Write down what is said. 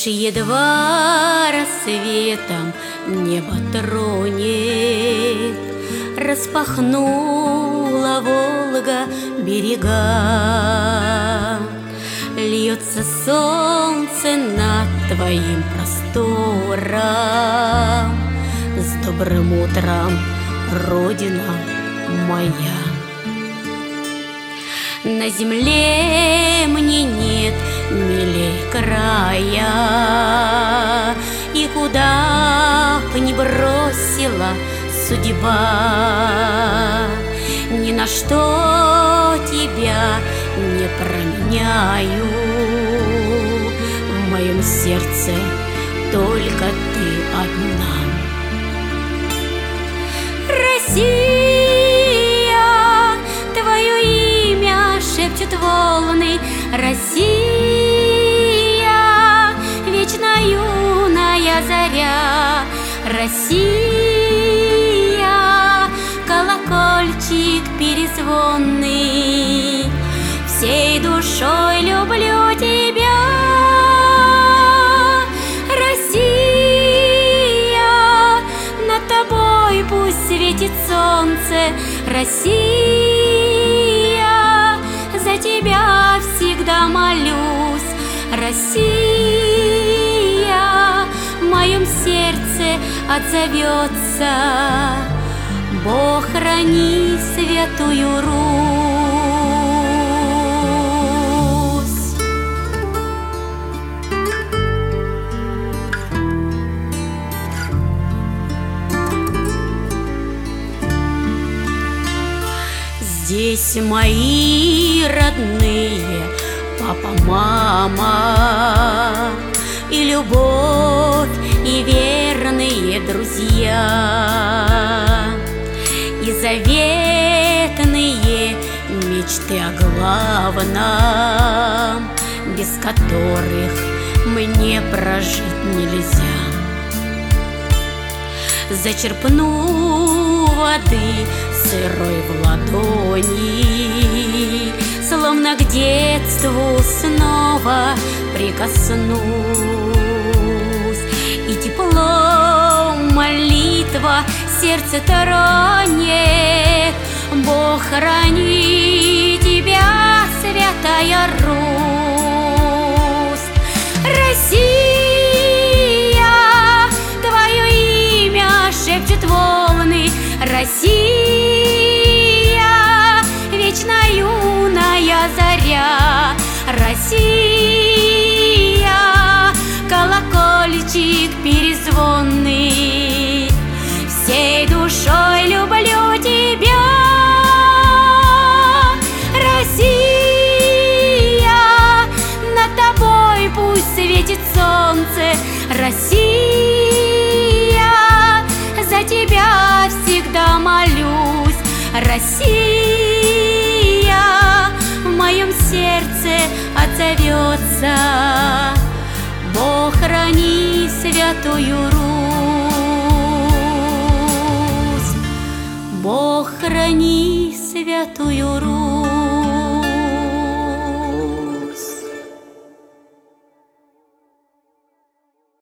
едва рассветом небо тронет, распахнула Волга берега. Льется солнце над твоим простором. С добрым утром, Родина моя! На земле мне нет милей края, и куда б ни бросила судьба, ни на что тебя не променяю. В моем сердце только ты одна. Россия, твое имя шепчут волны. Россия, вечно юная заря. Россия, колокольчик перезвонный. Всей душой люблю тебя. Россия, над тобой пусть светит солнце. Россия, за тебя всегда молюсь. Россия, в моем сердце отзовется. Бог храни святую Русь. Здесь мои родные, папа, мама, и любовь, и верные друзья, и заветные мечты о главном, без которых мне прожить нельзя. Зачерпну воды сырой в ладони, словно к детству снова прикоснусь, и тепло молитва сердце тронет. Бог храни тебя, святая Русь. Россия, твое имя шепчут волны. Россия, вечно юная заря. Россия, колокольчик перезвонный. Всей душой люблю тебя. Россия, над тобой пусть светит солнце. Россия, за тебя всегда молюсь. Россия, в моем сердце отзовется. Бог храни святую Русь. Бог храни святую Русь.